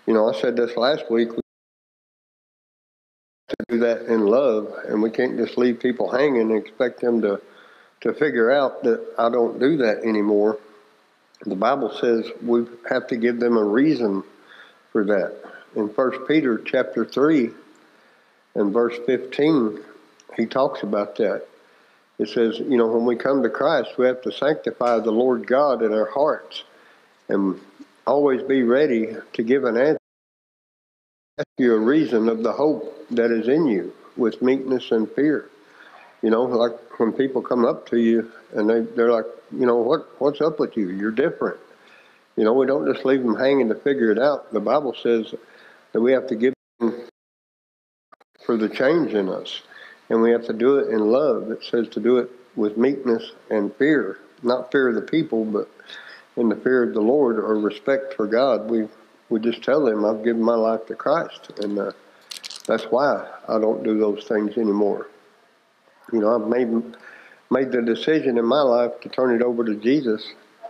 I said this last week, we have to do that in love, and we can't just leave people hanging and expect them to figure out that I don't do that anymore. The Bible says we have to give them a reason for that. In 1 Peter chapter 3 and verse 15, he talks about that. It says, when we come to Christ, we have to sanctify the Lord God in our hearts and always be ready to give an answer. Ask you a reason of the hope that is in you with meekness and fear. Like when people come up to you and they're like, what's up with you? You're different. We don't just leave them hanging to figure it out. The Bible says that we have to give them for the change in us. And we have to do it in love. It says to do it with meekness and fear. Not fear of the people, but in the fear of the Lord or respect for God. We just tell them, I've given my life to Christ. And that's why I don't do those things anymore. I've made the decision in my life to turn it over to Jesus.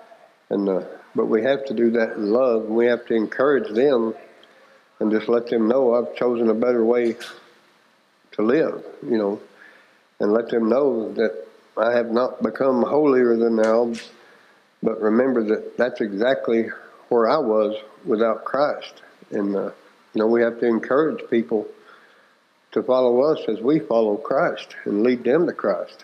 But we have to do that in love. We have to encourage them and just let them know I've chosen a better way to live, and let them know that I have not become holier than thou, but remember that that's exactly where I was without Christ. And, we have to encourage people to follow us as we follow Christ and lead them to Christ.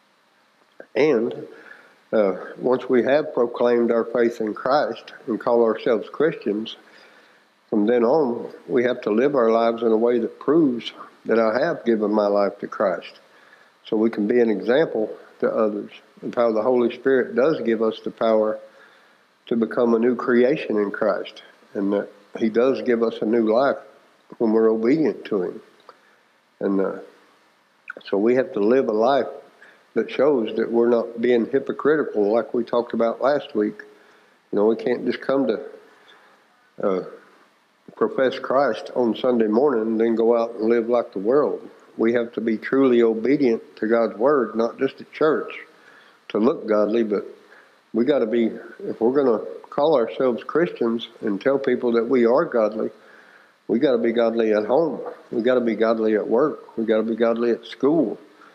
And once we have proclaimed our faith in Christ and call ourselves Christians, from then on, we have to live our lives in a way that proves that I have given my life to Christ. So we can be an example to others of how the Holy Spirit does give us the power to become a new creation in Christ. And that He does give us a new life when we're obedient to Him. And so we have to live a life that shows that we're not being hypocritical like we talked about last week. We can't just come to profess Christ on Sunday morning and then go out and live like the world. We have to be truly obedient to God's Word, not just at church, to look godly, but we got to be, if we're going to call ourselves Christians and tell people that we are godly, we got to be godly at home. We got to be godly at work. We got to be godly at school.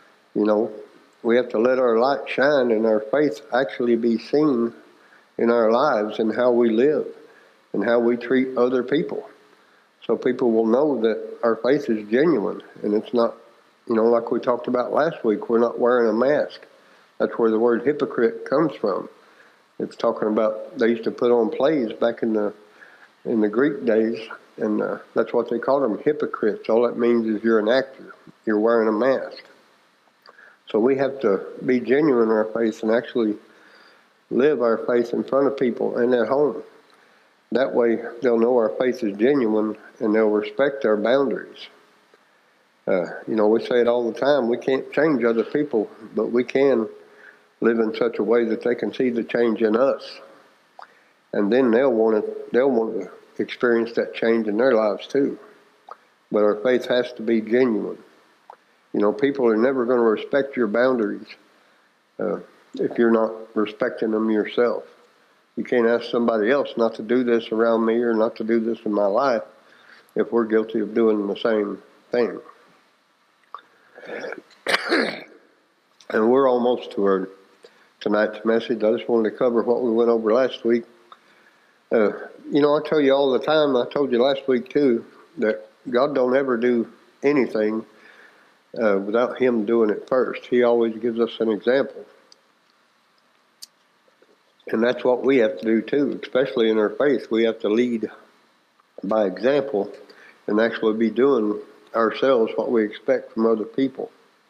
We have to let our light shine and our faith actually be seen in our lives and how we live and how we treat other people. So people will know that our faith is genuine and it's not, like we talked about last week, we're not wearing a mask. That's where the word hypocrite comes from. It's talking about, they used to put on plays back in the Greek days, and that's what they called them, hypocrites. All that means is you're an actor. You're wearing a mask. So we have to be genuine in our faith and actually live our faith in front of people and at home. That way they'll know our faith is genuine and they'll respect our boundaries. We say it all the time, we can't change other people, but we can live in such a way that they can see the change in us. And then they'll want to experience that change in their lives too. But our faith has to be genuine. People are never going to respect your boundaries if you're not respecting them yourself. You can't ask somebody else not to do this around me or not to do this in my life if we're guilty of doing the same thing. And we're almost to tonight's message. I just wanted to cover what we went over last week. I tell you all the time, I told you last week too, that God don't ever do anything without Him doing it first. He always gives us an example. And that's what we have to do too, especially in our faith. We have to lead by example and actually be doing ourselves what we expect from other people.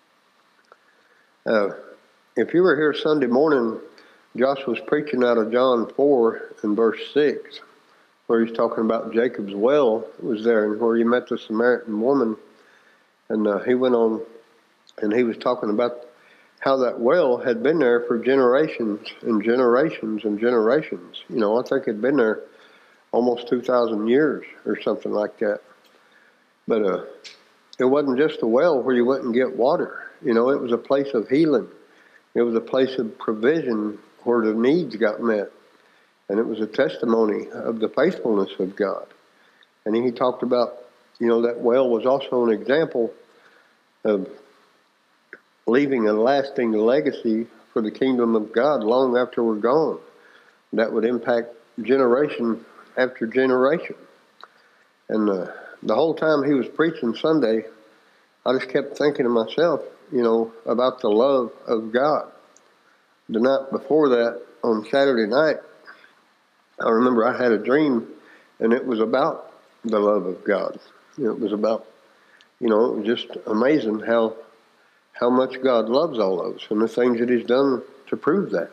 If you were here Sunday morning, Josh was preaching out of John 4 and verse 6, where he's talking about Jacob's well was there and where he met the Samaritan woman. And he went on and he was talking about how that well had been there for generations and generations and generations. I think it had been there almost 2,000 years or something like that. But it wasn't just a well where you went and get water. It was a place of healing. It was a place of provision where the needs got met. And it was a testimony of the faithfulness of God. And he talked about, that well was also an example of leaving a lasting legacy for the kingdom of God long after we're gone. That would impact generation after generation. And the whole time he was preaching Sunday, I just kept thinking to myself, about the love of God. The night before that, on Saturday night, I remember I had a dream, and it was about the love of God. It was about, it was just amazing how much God loves all of us and the things that he's done to prove that.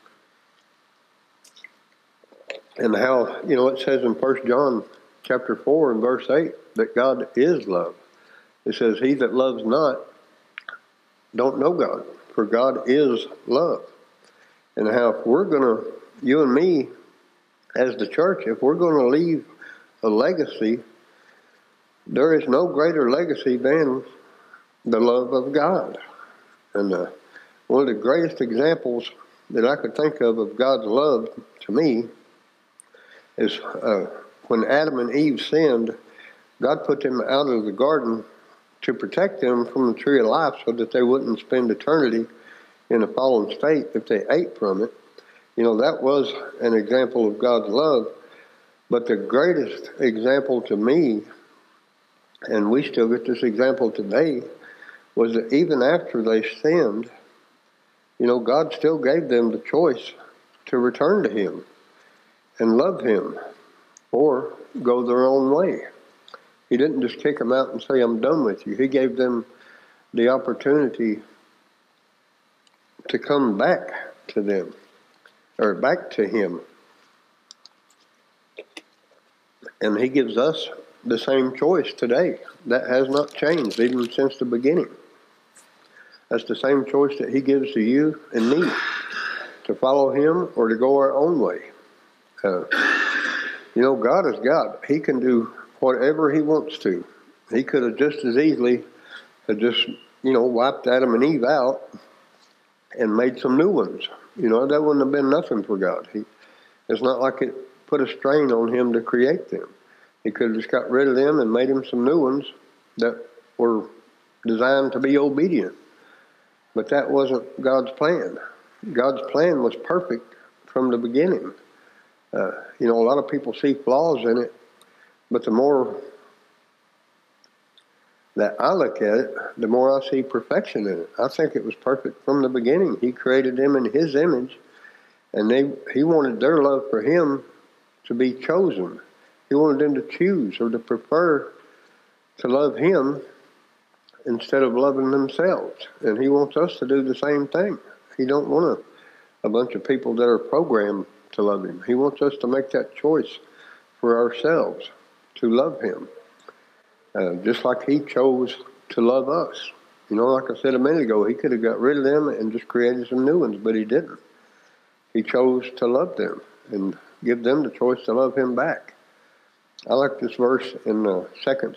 And how, it says in 1 John chapter 4 and verse 8 that God is love. It says, he that loves not don't know God, for God is love. And how if we're going to, you and me as the church, if we're going to leave a legacy, there is no greater legacy than the love of God. And one of the greatest examples that I could think of God's love to me is when Adam and Eve sinned, God put them out of the garden to protect them from the tree of life so that they wouldn't spend eternity in a fallen state if they ate from it. That was an example of God's love. But the greatest example to me, and we still get this example today, was that even after they sinned, God still gave them the choice to return to him and love him or go their own way. He didn't just kick them out and say, I'm done with you. He gave them the opportunity to come back to them, or back to him. And he gives us the same choice today. That has not changed even since the beginning. That's the same choice that he gives to you and me, to follow him or to go our own way. God is God. He can do whatever he wants to. He could have just as easily have just, wiped Adam and Eve out and made some new ones. That wouldn't have been nothing for God. It's not like it put a strain on him to create them. He could have just got rid of them and made him some new ones that were designed to be obedient. But that wasn't God's plan. God's plan was perfect from the beginning. A lot of people see flaws in it, but the more that I look at it, the more I see perfection in it. I think it was perfect from the beginning. He created them in his image, and he wanted their love for him to be chosen. He wanted them to choose or to prefer to love him instead of loving themselves. And he wants us to do the same thing. He don't want a bunch of people that are programmed to love him. He wants us to make that choice for ourselves to love him. Just like he chose to love us. Like I said a minute ago, he could have got rid of them and just created some new ones, but he didn't. He chose to love them and give them the choice to love him back. I like this verse in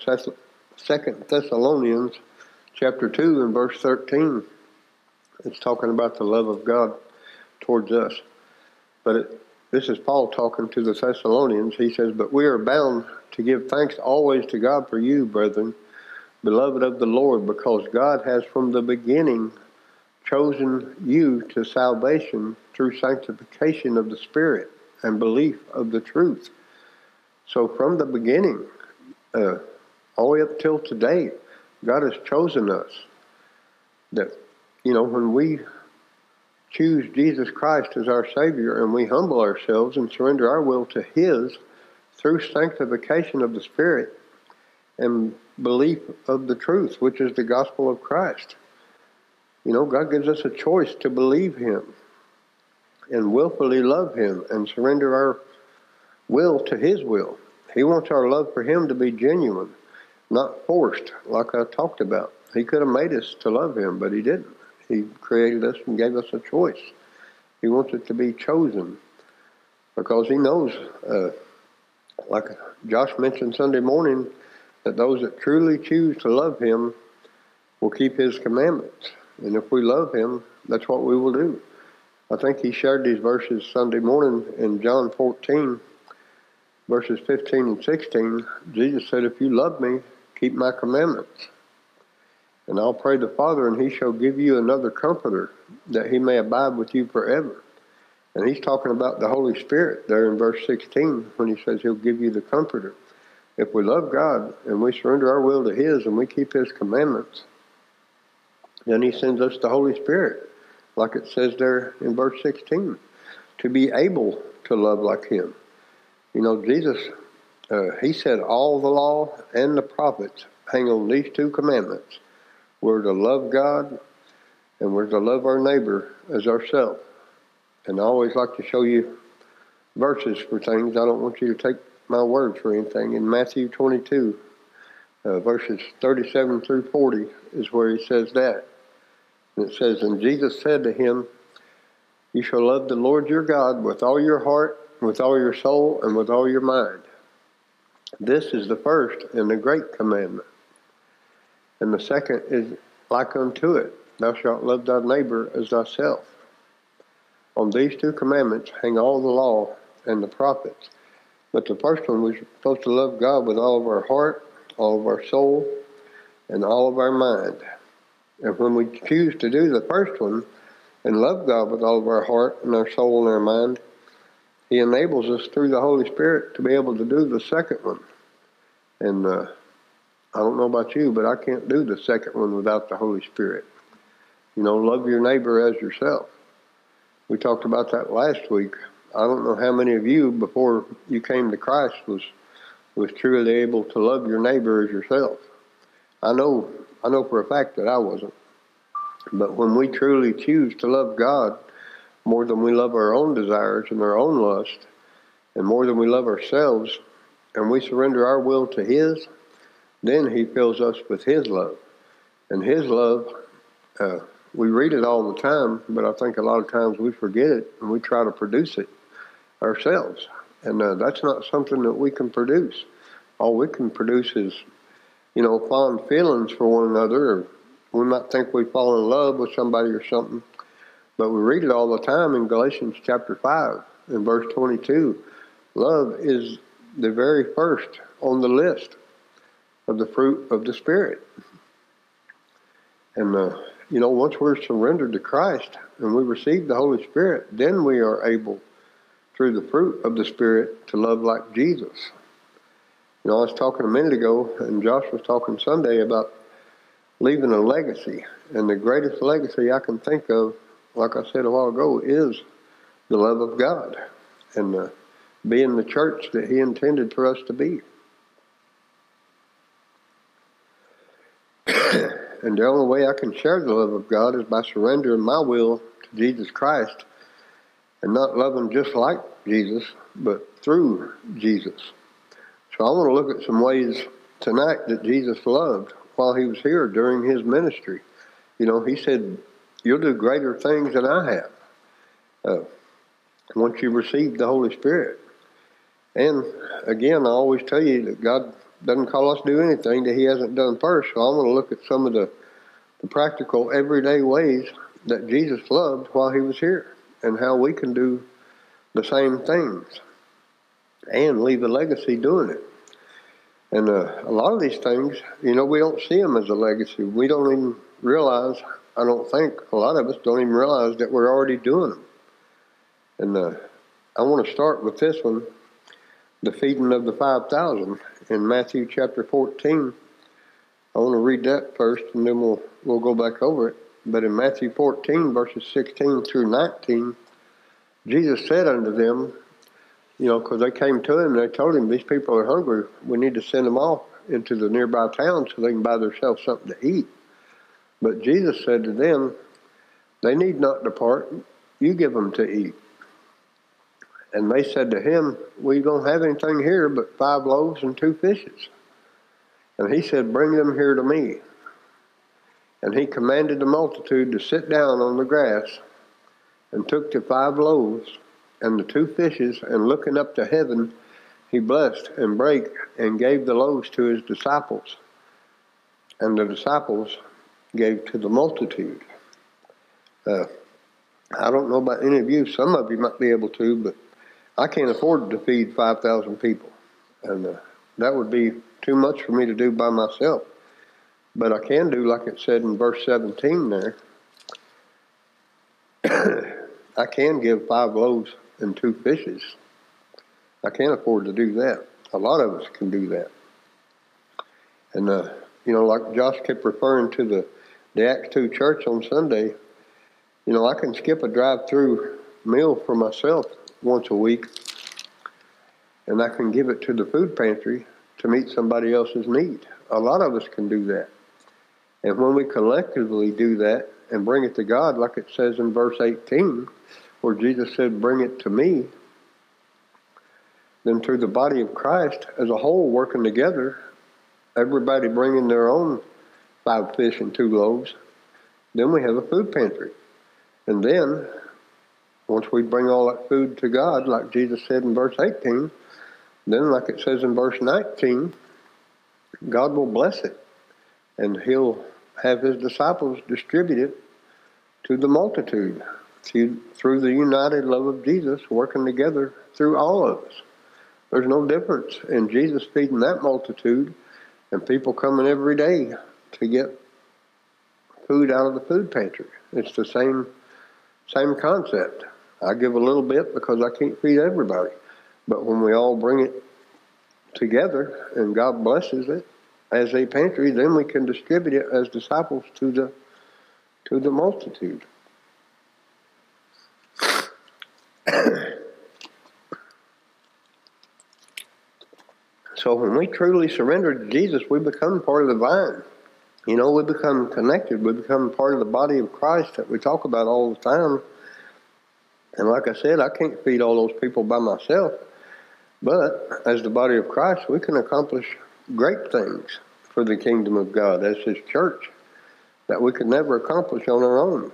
2 Thessalonians chapter 2 and verse 13. It's talking about the love of God towards us. But this is Paul talking to the Thessalonians. He says, but we are bound to give thanks always to God for you, brethren, beloved of the Lord, because God has from the beginning chosen you to salvation through sanctification of the Spirit and belief of the truth. So from the beginning, all the way up till today, God has chosen us. That, when we choose Jesus Christ as our Savior and we humble ourselves and surrender our will to his through sanctification of the Spirit and belief of the truth, which is the gospel of Christ. God gives us a choice to believe him and willfully love him and surrender our will to his will. He wants our love for him to be genuine, not forced, like I talked about. He could have made us to love him, but he didn't. He created us and gave us a choice. He wants it to be chosen because he knows, like Josh mentioned Sunday morning, that those that truly choose to love him will keep his commandments. And if we love him, that's what we will do. I think he shared these verses Sunday morning in John 14. verses 15 and 16, Jesus said, if you love me, keep my commandments. And I'll pray the Father, and he shall give you another comforter, that he may abide with you forever. And he's talking about the Holy Spirit there in verse 16 when he says he'll give you the comforter. If we love God and we surrender our will to his and we keep his commandments, then he sends us the Holy Spirit, like it says there in verse 16, to be able to love like him. You know, Jesus, he said all the law and the prophets hang on these two commandments. We're to love God and we're to love our neighbor as ourselves. And I always like to show you verses for things. I don't want you to take my word for anything. In Matthew 22, verses 37 through 40 is where he says that. And it says, and Jesus said to him, you shall love the Lord your God with all your heart, with all your soul, and with all your mind. This is the first and the great commandment. And the second is like unto it, thou shalt love thy neighbor as thyself. On these two commandments hang all the law and the prophets. But the first one, we're supposed to love God with all of our heart, all of our soul, and all of our mind. And when we choose to do the first one and love God with all of our heart and our soul and our mind, he enables us through the Holy Spirit to be able to do the second one. And I don't know about you, but I can't do the second one without the Holy Spirit. You know, love your neighbor as yourself. We talked about that last week. I don't know how many of you, before you came to Christ, was truly able to love your neighbor as yourself. I know for a fact that I wasn't. But when we truly choose to love God more than we love our own desires and our own lust, and more than we love ourselves, and we surrender our will to his, then he fills us with his love. And his love, we read it all the time, but I think a lot of times we forget it and we try to produce it ourselves. And that's not something that we can produce. All we can produce is, you know, fond feelings for one another. Or we might think we fall in love with somebody or something, but we read it all the time in Galatians chapter 5 and verse 22. Love is the very first on the list of the fruit of the Spirit. And, you know, once we're surrendered to Christ and we receive the Holy Spirit, then we are able, through the fruit of the Spirit, to love like Jesus. You know, I was talking a minute ago, and Josh was talking Sunday about leaving a legacy. And the greatest legacy I can think of, like I said a while ago, is the love of God and being the church that he intended for us to be. And the only way I can share the love of God is by surrendering my will to Jesus Christ and not loving just like Jesus, but through Jesus. So I want to look at some ways tonight that Jesus loved while he was here during his ministry. You know, he said, you'll do greater things than I have once you receive the Holy Spirit. And again, I always tell you that God doesn't call us to do anything that he hasn't done first. So I want to look at some of the practical, everyday ways that Jesus loved while he was here and how we can do the same things and leave a legacy doing it. And a lot of these things, you know, we don't see them as a legacy. We don't even realize, I don't think, a lot of us don't even realize that we're already doing them. And I want to start with this one, the feeding of the 5,000 in Matthew chapter 14. I want to read that first, and then we'll go back over it. But in Matthew 14, verses 16 through 19, Jesus said unto them, you know, because they came to him and they told him, these people are hungry. We need to send them off into the nearby town so they can buy themselves something to eat. But Jesus said to them, they need not depart. You give them to eat. And they said to him, we don't have anything here but 5 loaves and 2 fishes. And he said, bring them here to me. And he commanded the multitude to sit down on the grass, and took the 5 loaves and the 2 fishes, and looking up to heaven, he blessed and brake and gave the loaves to his disciples. And the disciples gave to the multitude. I don't know about any of you. Some of you might be able to, but I can't afford to feed 5,000 people. And that would be too much for me to do by myself. But I can do like it said in verse 17 there. I can give 5 loaves and 2 fishes. I can't afford to do that. A lot of us can do that. And, like Josh kept referring to the Acts 2 church on Sunday, I can skip a drive-through meal for myself once a week, and I can give it to the food pantry to meet somebody else's need. A lot of us can do that. And when we collectively do that and bring it to God, like it says in verse 18, where Jesus said, "Bring it to me," then through the body of Christ as a whole working together, everybody bringing their own 5 fish and 2 loaves, then we have a food pantry. And then, once we bring all that food to God, like Jesus said in verse 18, then like it says in verse 19, God will bless it. And He'll have His disciples distribute it to the multitude through the united love of Jesus working together through all of us. There's no difference in Jesus feeding that multitude and people coming every day to get food out of the food pantry. It's the same concept. I give a little bit because I can't feed everybody. But when we all bring it together and God blesses it as a pantry, then we can distribute it as disciples to the multitude. So when we truly surrender to Jesus, we become part of the vine. We become connected. We become part of the body of Christ that we talk about all the time. And like I said, I can't feed all those people by myself. But as the body of Christ, we can accomplish great things for the kingdom of God as His church that we could never accomplish on our own.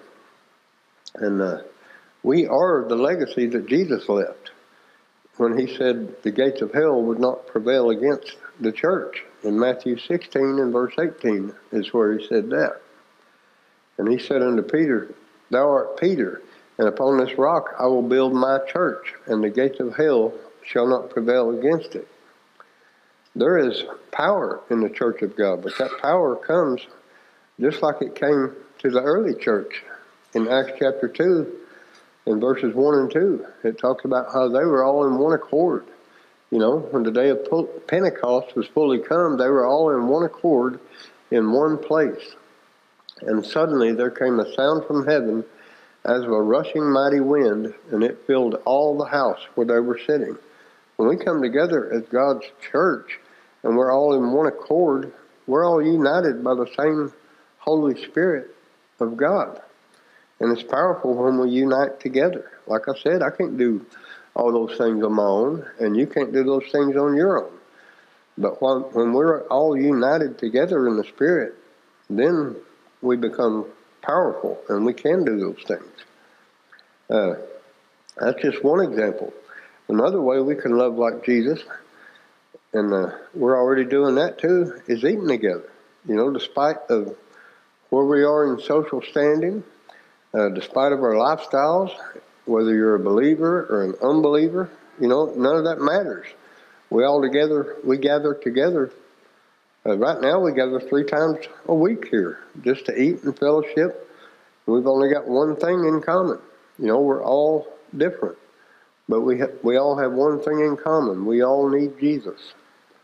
And we are the legacy that Jesus left when He said the gates of hell would not prevail against the church. In Matthew 16 and verse 18 is where He said that. And He said unto Peter, "Thou art Peter, and upon this rock I will build my church, and the gates of hell shall not prevail against it." There is power in the church of God, but that power comes just like it came to the early church. In Acts chapter 2, in verses 1 and 2, it talks about how they were all in one accord. When the day of Pentecost was fully come, they were all in one accord in one place. And suddenly there came a sound from heaven as of a rushing mighty wind, and it filled all the house where they were sitting. When we come together as God's church and we're all in one accord, we're all united by the same Holy Spirit of God. And it's powerful when we unite together. Like I said, I can't do all those things on my own, and you can't do those things on your own. But when we're all united together in the Spirit, then we become powerful, and we can do those things. That's just one example. Another way we can love like Jesus, and we're already doing that too, is eating together. Despite of where we are in social standing, despite of our lifestyles, whether you're a believer or an unbeliever, none of that matters. We gather together. Right now we gather 3 times a week here just to eat and fellowship. We've only got one thing in common. We're all different, but we all have one thing in common. We all need Jesus.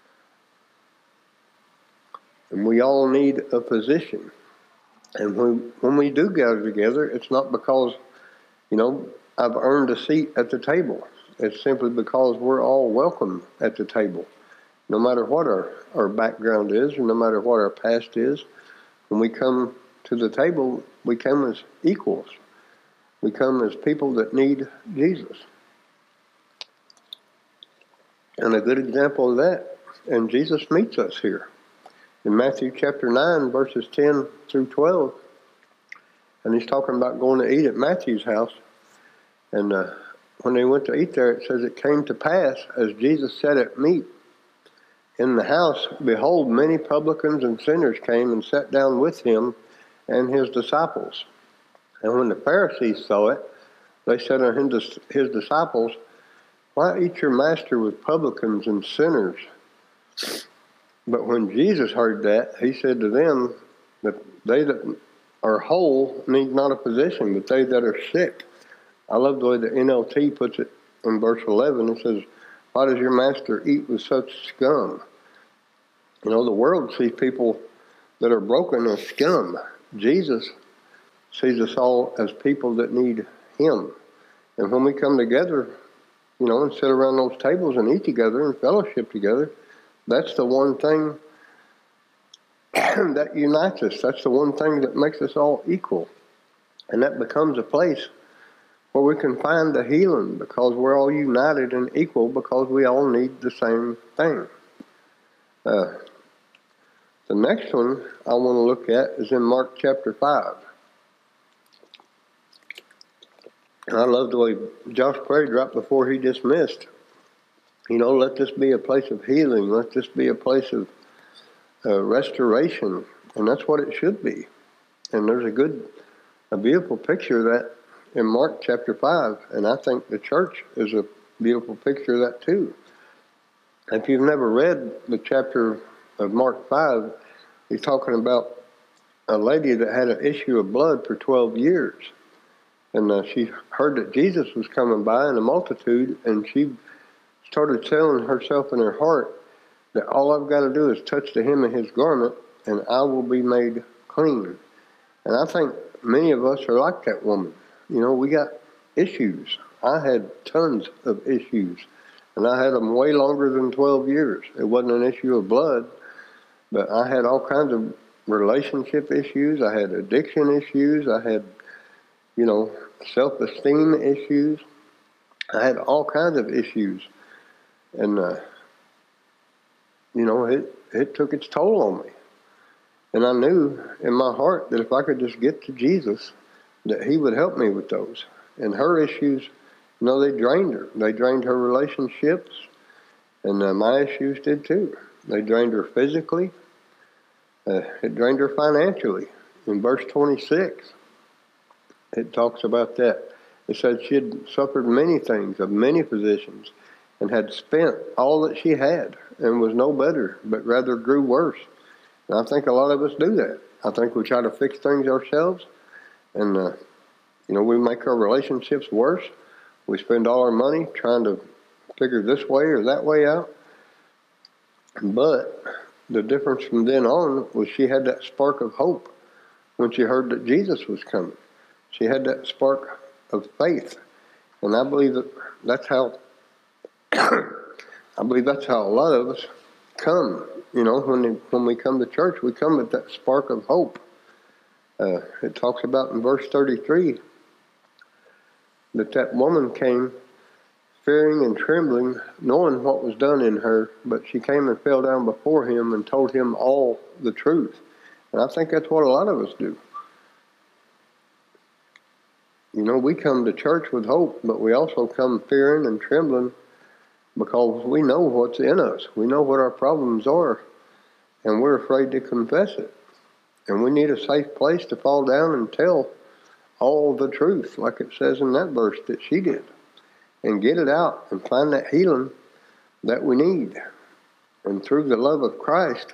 And we all need a position. And when we do gather together, it's not because, I've earned a seat at the table. It's simply because we're all welcome at the table. No matter what our background is, or no matter what our past is, when we come to the table, we come as equals. We come as people that need Jesus. And a good example of that, and Jesus meets us here. In Matthew chapter 9, verses 10 through 12, and He's talking about going to eat at Matthew's house. And when they went to eat there, it says, "It came to pass, as Jesus sat at meat in the house, behold, many publicans and sinners came and sat down with Him and His disciples. And when the Pharisees saw it, they said unto His disciples, why eat your master with publicans and sinners? But when Jesus heard that, he said to them that they that are whole need not a physician, but they that are sick. I love the way the NLT puts it in verse 11. It says, why does your master eat with such scum? You know, the world sees people that are broken as scum. Jesus sees us all as people that need him. And when we come together, you know, and sit around those tables and eat together and fellowship together, that's the one thing that unites us. That's the one thing that makes us all equal. And that becomes a place where we can find the healing, because we're all united and equal, because we all need the same thing. The next one I want to look at is in Mark chapter 5. And I love the way Josh prayed right before he dismissed. You know, let this be a place of healing. Let this be a place of restoration. And that's what it should be. And there's a beautiful picture of that in Mark chapter 5. And I think the church is a beautiful picture of that too. If you've never read the chapter of Mark 5, he's talking about a lady that had an issue of blood for 12 years. And she heard that Jesus was coming by in a multitude, and she started telling herself in her heart that all I've got to do is touch the hem of his garment, and I will be made clean. And I think many of us are like that woman. You know, we got issues. I had tons of issues, and I had them way longer than 12 years. It wasn't an issue of blood, but I had all kinds of relationship issues. I had addiction issues. I had, you know, self-esteem issues. I had all kinds of issues. And, you know, it took its toll on me. And I knew in my heart that if I could just get to Jesus, that he would help me with those. And her issues, you know, they drained her. They drained her relationships. And my issues did too. They drained her physically. It drained her financially. In verse 26, it talks about that. It said she had suffered many things of many physicians and had spent all that she had and was no better, but rather grew worse. And I think a lot of us do that. I think we try to fix things ourselves, and, you know, we make our relationships worse. We spend all our money trying to figure this way or that way out. But the difference from then on was she had that spark of hope when she heard that Jesus was coming. She had that spark of faith. And I believe that's how a lot of us come. You know, when we come to church, we come with that spark of hope. It talks about in verse 33 that woman came fearing and trembling, knowing what was done in her, but she came and fell down before him and told him all the truth. And I think that's what a lot of us do. You know, we come to church with hope, but we also come fearing and trembling because we know what's in us. We know what our problems are, and we're afraid to confess it. And we need a safe place to fall down and tell all the truth, like it says in that verse that she did, and get it out and find that healing that we need. And through the love of Christ,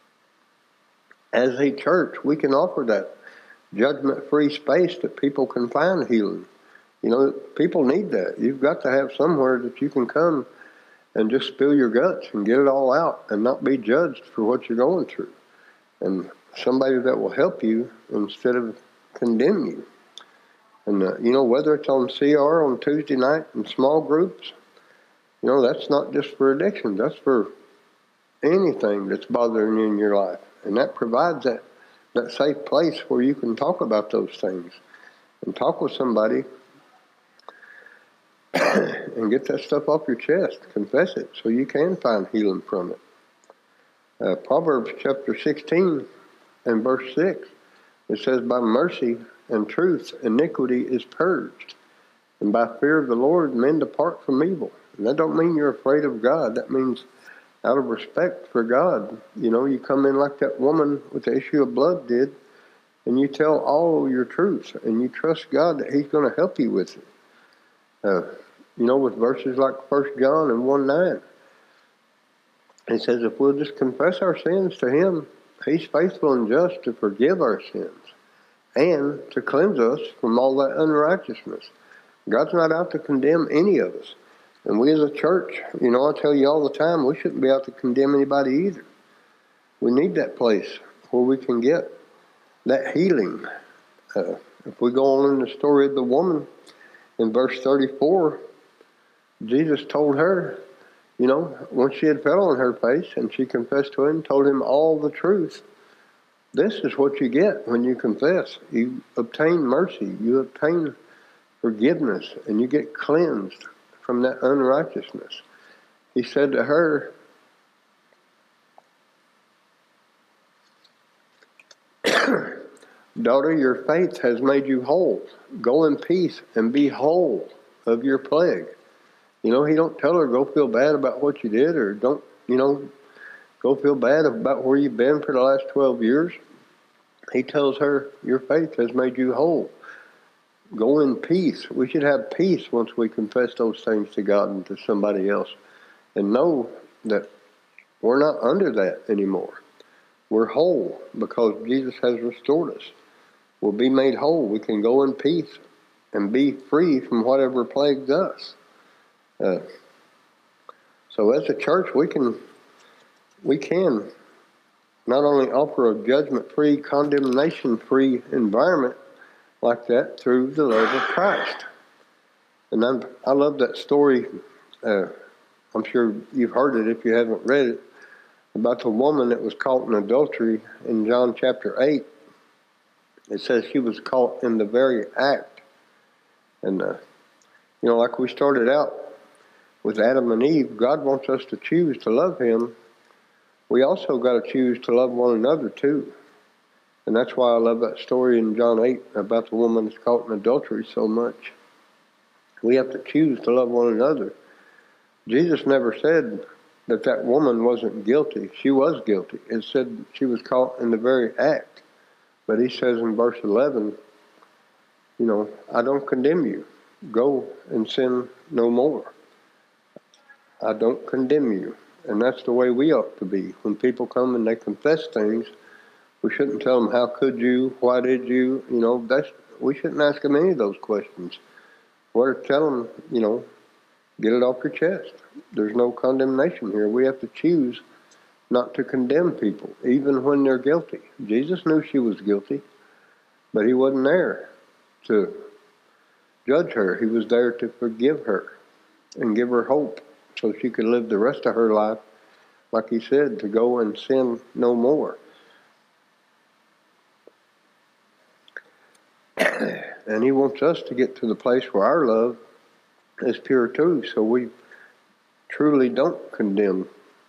as a church, we can offer that judgment-free space that people can find healing. You know, people need that. You've got to have somewhere that you can come and just spill your guts and get it all out and not be judged for what you're going through. And somebody that will help you instead of condemn you. And, you know, whether it's on CR on Tuesday night in small groups, you know, that's not just for addiction. That's for anything that's bothering you in your life. And that provides that safe place where you can talk about those things and talk with somebody and get that stuff off your chest, confess it, so you can find healing from it. Proverbs chapter 16 and verse 6, it says, by mercy and truth iniquity is purged, and by fear of the Lord men depart from evil. And that don't mean you're afraid of God. That means out of respect for God. You know, you come in like that woman with the issue of blood did, and you tell all your truths, and you trust God that he's going to help you with it. with verses like 1 John and 1:9. It says if we'll just confess our sins to him, he's faithful and just to forgive our sins and to cleanse us from all that unrighteousness. God's not out to condemn any of us. And we as a church, I tell you all the time, we shouldn't be out to condemn anybody either. We need that place where we can get that healing. If we go on in the story of the woman, in verse 34, Jesus told her, once she had fell on her face and she confessed to him, told him all the truth. This is what you get when you confess. You obtain mercy, you obtain forgiveness, and you get cleansed from that unrighteousness. He said to her, daughter, your faith has made you whole. Go in peace and be whole of your plague. He don't tell her, go feel bad about what you did, or don't, go feel bad about where you've been for the last 12 years. He tells her, your faith has made you whole. Go in peace. We should have peace once we confess those things to God and to somebody else, and know that we're not under that anymore. We're whole because Jesus has restored us. We'll be made whole. We can go in peace and be free from whatever plagues us. So as a church, we can not only offer a judgment-free, condemnation-free environment like that through the love of Christ. And I love that story. I'm sure you've heard it if you haven't read it, about the woman that was caught in adultery in John chapter 8. It says she was caught in the very act. And, like we started out with Adam and Eve, God wants us to choose to love him. We also got to choose to love one another too. And that's why I love that story in John 8 about the woman that's caught in adultery so much. We have to choose to love one another. Jesus never said that woman wasn't guilty. She was guilty. It said she was caught in the very act. But he says in verse 11, I don't condemn you. Go and sin no more. I don't condemn you. And that's the way we ought to be. When people come and they confess things, we shouldn't tell them, how could you? Why did you? We shouldn't ask them any of those questions. We're telling them, get it off your chest. There's no condemnation here. We have to choose not to condemn people, even when they're guilty. Jesus knew she was guilty, but he wasn't there to judge her. He was there to forgive her and give her hope so she could live the rest of her life, like he said, to go and sin no more. And he wants us to get to the place where our love is pure too, so we truly don't condemn.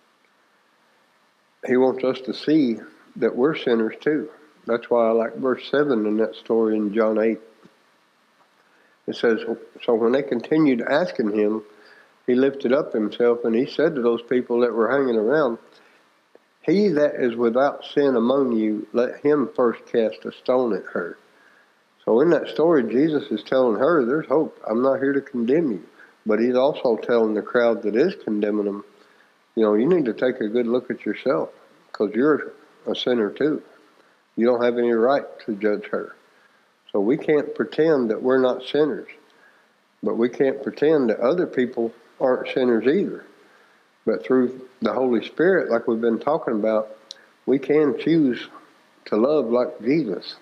He wants us to see that we're sinners too. That's why I like verse 7 in that story in John 8. It says, so when they continued asking him, he lifted up himself and he said to those people that were hanging around, he that is without sin among you, let him first cast a stone at her. So in that story, Jesus is telling her, there's hope. I'm not here to condemn you. But he's also telling the crowd that is condemning them, you need to take a good look at yourself, because you're a sinner too. You don't have any right to judge her. So we can't pretend that we're not sinners. But we can't pretend that other people aren't sinners either. But through the Holy Spirit, like we've been talking about, we can choose to love like Jesus.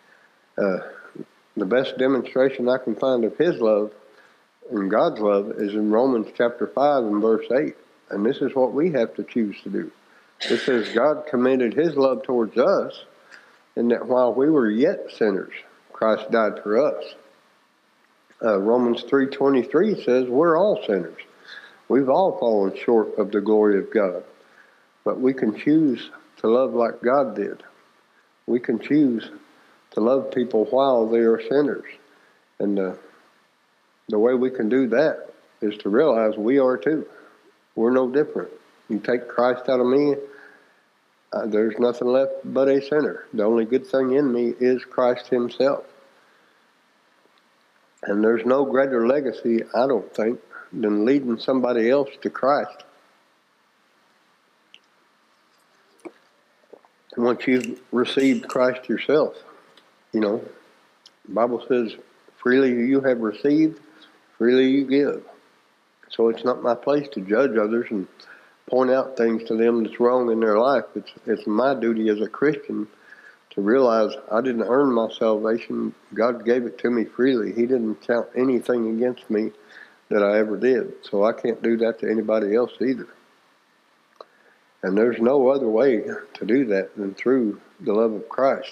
The best demonstration I can find of his love and God's love is in Romans chapter 5 and verse 8. And this is what we have to choose to do. It says God commended his love towards us, and that while we were yet sinners, Christ died for us. Romans 3:23 says we're all sinners. We've all fallen short of the glory of God. But we can choose to love like God did. We can choose to love people while they are sinners. And the way we can do that is to realize we are too. We're no different. You take Christ out of me, there's nothing left but a sinner. The only good thing in me is Christ himself. And there's no greater legacy, I don't think, than leading somebody else to Christ. Once you've received Christ yourself, the Bible says, freely you have received, freely you give. So it's not my place to judge others and point out things to them that's wrong in their life. It's my duty as a Christian to realize I didn't earn my salvation. God gave it to me freely. He didn't count anything against me that I ever did. So I can't do that to anybody else either. And there's no other way to do that than through the love of Christ.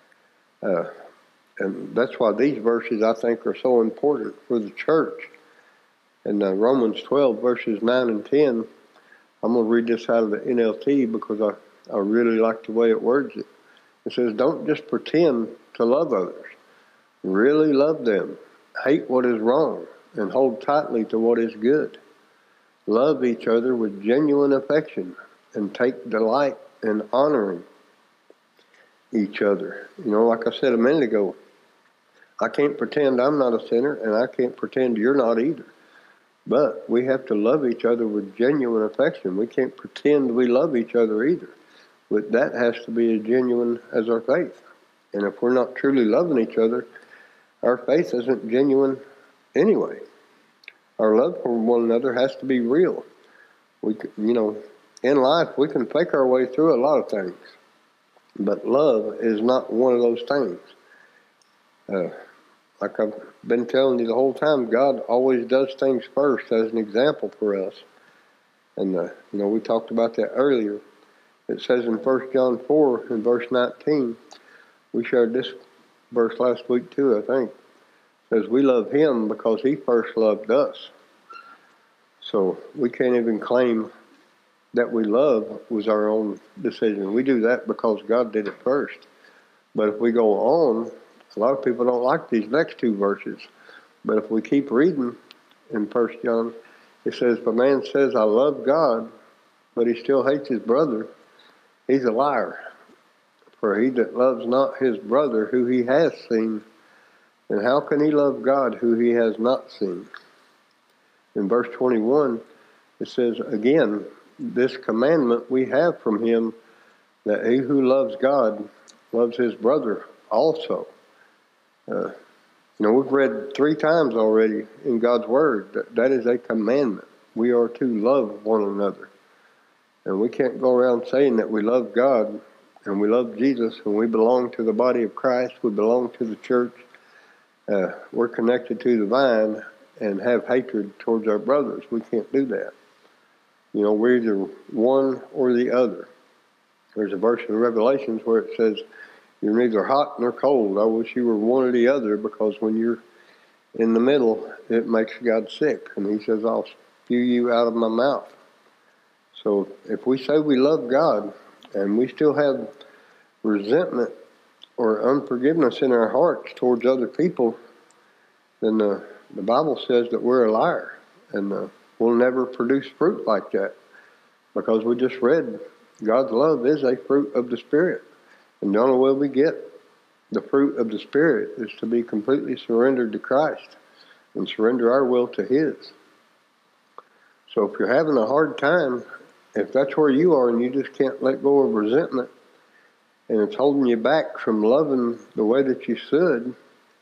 And that's why these verses, I think, are so important for the church. In Romans 12, verses 9 and 10, I'm going to read this out of the NLT because I really like the way it words it. It says, don't just pretend to love others. Really love them. Hate what is wrong and hold tightly to what is good. Love each other with genuine affection and take delight in honoring each other. Like I said a minute ago, I can't pretend I'm not a sinner, and I can't pretend you're not either. But we have to love each other with genuine affection. We can't pretend we love each other either. But that has to be as genuine as our faith. And if we're not truly loving each other, our faith isn't genuine anyway. Our love for one another has to be real. In life, we can fake our way through a lot of things. But love is not one of those things. Like I've been telling you the whole time, God always does things first as an example for us. And, we talked about that earlier. It says in 1 John 4, in verse 19, we shared this verse last week too, I think. It says, we love him because he first loved us. So we can't even claim that we love was our own decision. We do that because God did it first. But if we go on, a lot of people don't like these next two verses. But if we keep reading in 1 John, it says, if a man says, I love God, but he still hates his brother, he's a liar. For he that loves not his brother who he has seen, and how can he love God who he has not seen? In verse 21, it says, again, this commandment we have from him, that he who loves God loves his brother also. We've read 3 times already in God's Word that is a commandment. We are to love one another. And we can't go around saying that we love God and we love Jesus and we belong to the body of Christ, we belong to the church, we're connected to the vine and have hatred towards our brothers. We can't do that. We're either one or the other. There's a verse in Revelations where it says, you're neither hot nor cold. I wish you were one or the other, because when you're in the middle, it makes God sick. And he says, I'll spew you out of my mouth. So if we say we love God and we still have resentment or unforgiveness in our hearts towards other people, then the Bible says that we're a liar. And we'll never produce fruit like that, because we just read God's love is a fruit of the Spirit. And the only way we get the fruit of the Spirit is to be completely surrendered to Christ and surrender our will to his. So if you're having a hard time, if that's where you are and you just can't let go of resentment and it's holding you back from loving the way that you should,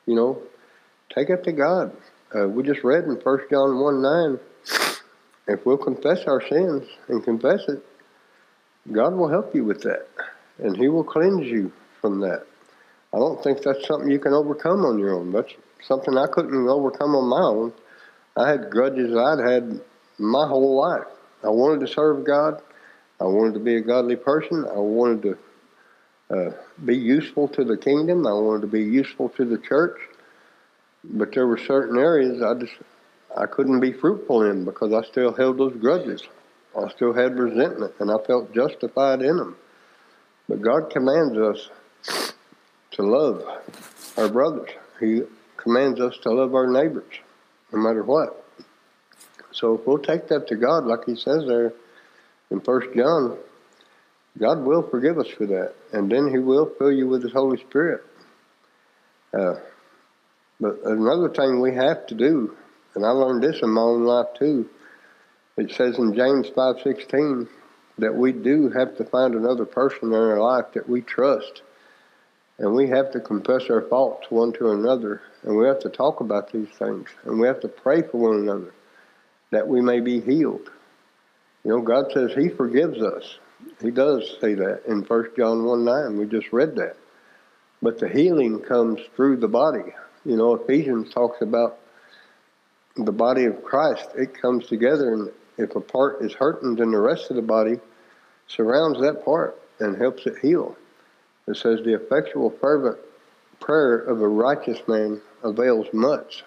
take it to God. We just read in 1 John 1:9, if we'll confess our sins and confess it, God will help you with that, and he will cleanse you from that. I don't think that's something you can overcome on your own. That's something I couldn't overcome on my own. I had grudges I'd had my whole life. I wanted to serve God. I wanted to be a godly person. I wanted to be useful to the kingdom. I wanted to be useful to the church. But there were certain areas I couldn't be fruitful in because I still held those grudges. I still had resentment, and I felt justified in them. But God commands us to love our brothers. He commands us to love our neighbors, no matter what. So if we'll take that to God, like he says there in 1 John, God will forgive us for that, and then he will fill you with his Holy Spirit. But another thing we have to do And I learned this in my own life too. It says in James 5:16 that we do have to find another person in our life that we trust. And we have to confess our faults one to another. And we have to talk about these things. And we have to pray for one another that we may be healed. You know, God says He forgives us. He does say that in 1 John 1:9. We just read that. But the healing comes through the body. You know, Ephesians talks about the body of Christ. It comes together, and if a part is hurting, then the rest of the body surrounds that part and helps it heal. It says the effectual fervent prayer of a righteous man avails much.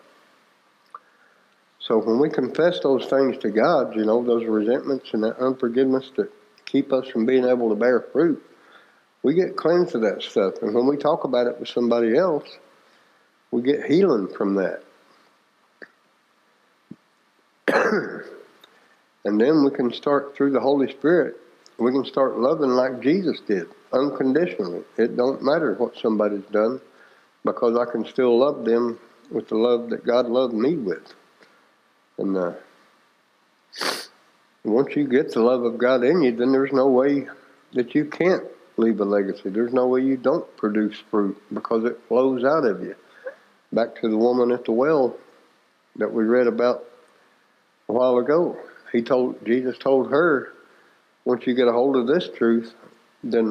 So when we confess those things to God, you know, those resentments and that unforgiveness that keep us from being able to bear fruit, we get cleansed of that stuff. And when we talk about it with somebody else, we get healing from that. And then we can start, through the Holy Spirit, we can start loving like Jesus did, unconditionally. It don't matter what somebody's done, because I can still love them with the love that God loved me with. And once you get the love of God in you, then there's no way that you can't leave a legacy. There's no way you don't produce fruit, because it flows out of you. Back to the woman at the well that we read about a while ago. Jesus told her, once you get a hold of this truth, then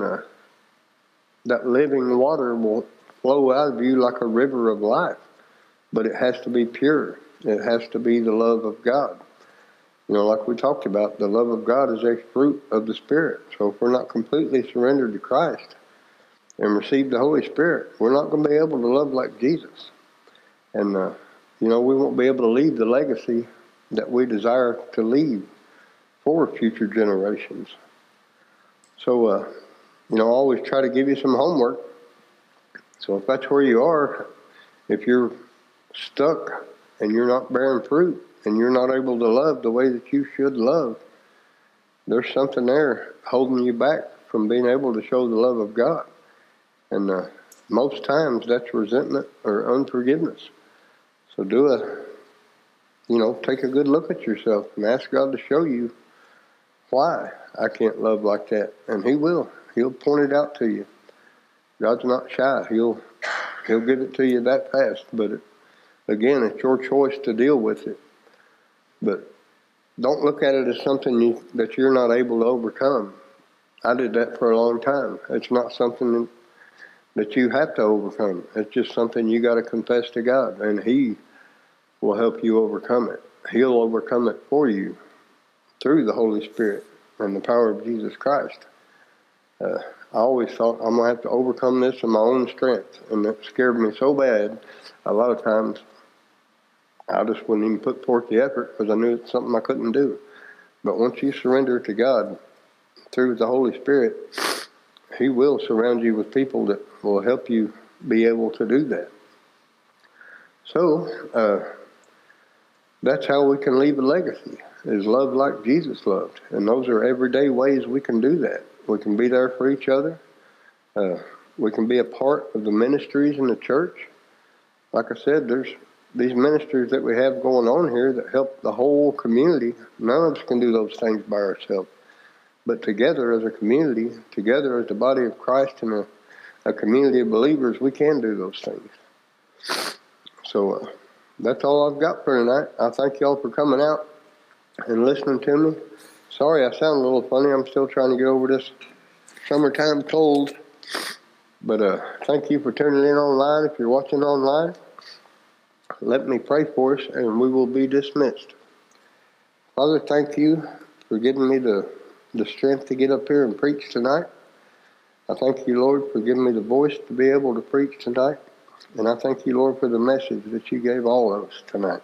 that living water will flow out of you like a river of life. But it has to be pure. It has to be the love of God. You know, like we talked about, the love of God is a fruit of the Spirit. So if we're not completely surrendered to Christ and receive the Holy Spirit, we're not going to be able to love like Jesus. And, you know, we won't be able to leave the legacy that we desire to leave for future generations. So, you know, I always try to give you some homework. So if that's where you are, if you're stuck and you're not bearing fruit and you're not able to love the way that you should love, there's something there holding you back from being able to show the love of God. And most times that's resentment or unforgiveness. So take a good look at yourself and ask God to show you why I can't love like that. And He will. He'll point it out to you. God's not shy. He'll give it to you that fast. But again, it's your choice to deal with it. But don't look at it as something that you're not able to overcome. I did that for a long time. It's not something that you have to overcome. It's just something you got to confess to God, and He will help you overcome it. He'll overcome it for you through the Holy Spirit and the power of Jesus Christ. I always thought I'm going to have to overcome this in my own strength, and that scared me so bad. A lot of times I just wouldn't even put forth the effort because I knew it's something I couldn't do. But once you surrender to God through the Holy Spirit, He will surround you with people that will help you be able to do that. So, that's how we can leave a legacy, is love like Jesus loved. And those are everyday ways we can do that. We can be there for each other. We can be a part of the ministries in the church. Like I said, there's these ministries that we have going on here that help the whole community. None of us can do those things by ourselves. But together as a community, together as the body of Christ and a community of believers, we can do those things. So that's all I've got for tonight. I thank y'all for coming out and listening to me. Sorry I sound a little funny. I'm still trying to get over this summertime cold. But thank you for tuning in online. If you're watching online, let me pray for us and we will be dismissed. Father, thank you for giving me the strength to get up here and preach tonight. I thank you, Lord, for giving me the voice to be able to preach tonight. And I thank you, Lord, for the message that you gave all of us tonight.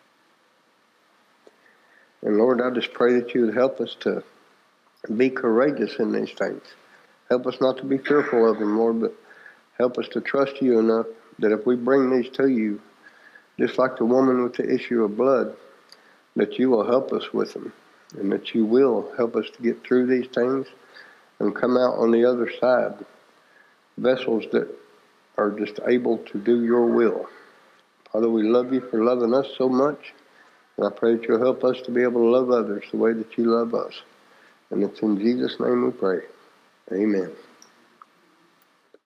And Lord, I just pray that you would help us to be courageous in these things. Help us not to be fearful of them, Lord, but help us to trust you enough that if we bring these to you, just like the woman with the issue of blood, that you will help us with them and that you will help us to get through these things and come out on the other side, vessels that are just able to do your will. Father, we love you for loving us so much. And I pray that you'll help us to be able to love others the way that you love us. And it's in Jesus' name we pray. Amen.